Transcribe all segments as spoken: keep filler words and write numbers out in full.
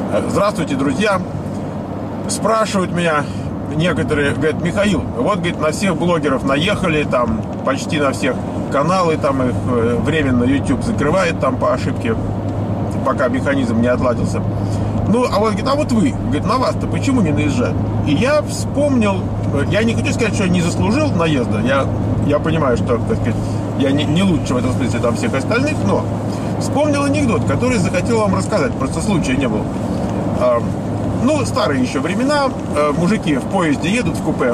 Здравствуйте, друзья. Спрашивают меня некоторые, говорят: Михаил, вот, говорит, на всех блогеров наехали, там, почти на всех каналы, там их временно YouTube закрывает там по ошибке, пока механизм не отладился. Ну, а вот, говорит, а вот вы, говорит, на вас-то почему не наезжают? И я вспомнил, я не хочу сказать, что я не заслужил наезда, я, я понимаю, что, так сказать, я не, не лучше в этом смысле там всех остальных, но вспомнил анекдот, который захотел вам рассказать, просто случая не было. А, ну, старые еще времена, а, мужики в поезде едут в купе,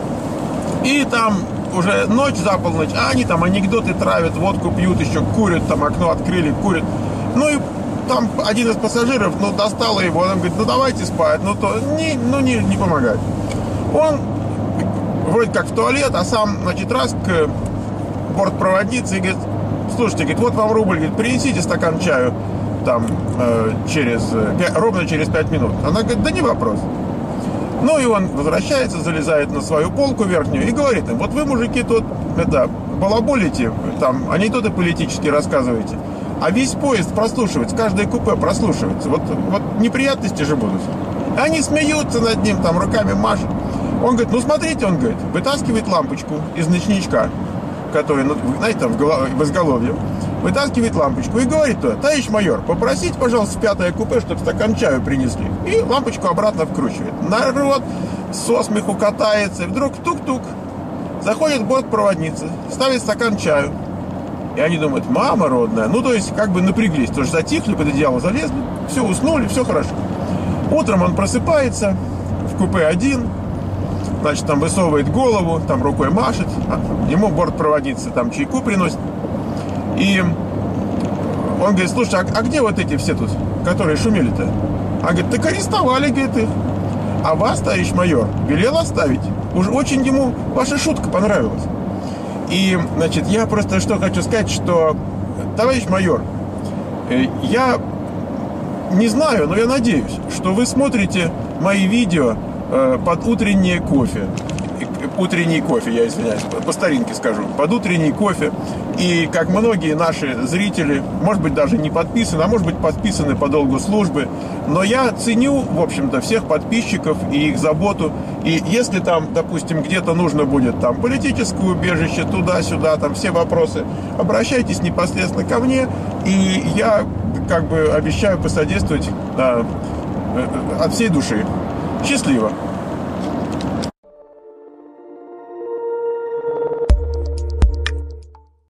и там уже ночь за полночь, а они там анекдоты травят, водку пьют, еще курят, там окно открыли, курят. Ну и там один из пассажиров, ну, достал его, он говорит: ну, давайте спать, ну, то, не, ну, не, не помогает. Он вроде как в туалет, а сам, значит, раз к бортпроводнице и говорит: слушайте, говорит, вот вам рубль, говорит, принесите стакан чаю там э, через, ровно через пять минут. Она говорит: да не вопрос. Ну и он возвращается, залезает на свою полку верхнюю и говорит им: вот вы, мужики, тут это, балаболите, там анекдоты политические рассказываете, а весь поезд прослушивается, каждое купе прослушивается. Вот, вот неприятности же будут. Они смеются над ним, там руками машут. Он говорит: ну смотрите, он говорит, вытаскивает лампочку из ночничка, который, ну, знаете, там в, голов... в изголовье, вытаскивает лампочку и говорит: товарищ майор, попросите, пожалуйста, в пятое купе, чтобы стакан чаю принесли. И лампочку обратно вкручивает. Народ со смеху катается, и вдруг тук-тук, заходит бортпроводница, ставит стакан чаю. И они думают: мама родная. Ну, то есть, как бы напряглись, тоже затихли, под одеяло залезли, все, уснули, все хорошо. Утром он просыпается в купе один, значит, там высовывает голову, там рукой машет, ему бортпроводница там чайку приносит. И он говорит: слушай, а, а где вот эти все тут, которые шумели-то? А говорит: так арестовали, говорит, их. А вас, товарищ майор, велел оставить. Уж очень ему ваша шутка понравилась. И, значит, я просто что хочу сказать, что, товарищ майор, я не знаю, но я надеюсь, что вы смотрите мои видео э, под утреннее кофе. Утренний кофе, я извиняюсь, по старинке скажу, под утренний кофе. И как многие наши зрители, может быть, даже не подписаны, а может быть, подписаны по долгу службы, но я ценю, в общем-то, всех подписчиков и их заботу. И если там, допустим, где-то нужно будет там политическое убежище, туда-сюда, там все вопросы, обращайтесь непосредственно ко мне, и я как бы обещаю посодействовать, да, от всей души. Счастливо!